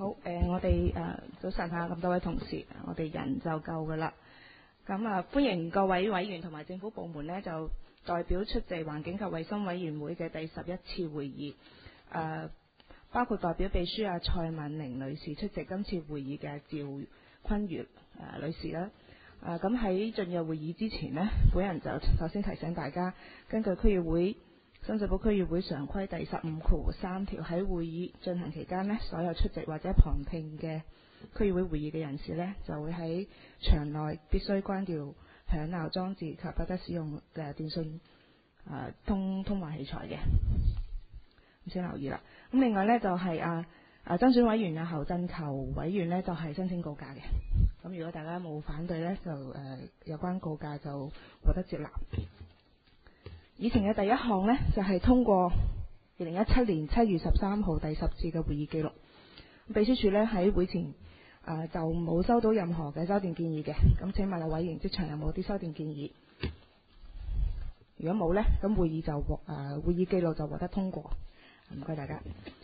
好，我哋早晨下咁多位同事，我哋人就夠噶啦。咁歡迎各位委員同埋政府部門呢，就代表出席環境及衛生委員會嘅第11次會議。包括代表秘書蔡敏玲女士出席今次會議嘅趙坤如女士啦。咁喺進入會議之前呢，本人就首先提醒大家，根據深水埗區議會常規第15.3條，喺會議進行期間呢，所有出席或者旁聽嘅區議會會議嘅人士呢，就會喺場內必須關掉響鬧裝置及不得使用電訊通話器材嘅。咁請留意啦。咁另外呢，就係增選委員侯振球委員呢，就係申請告假嘅。咁如果大家冇反對呢，就有關告假就獲得接納。議程嘅第一項呢，就係通過2017年7月13號第10次嘅會議記錄。秘書處呢，喺會前就冇收到任何嘅修訂建議嘅。咁請問委員即場有冇啲修訂建議？如果冇呢，咁會議記錄就獲得通過。唔該大家。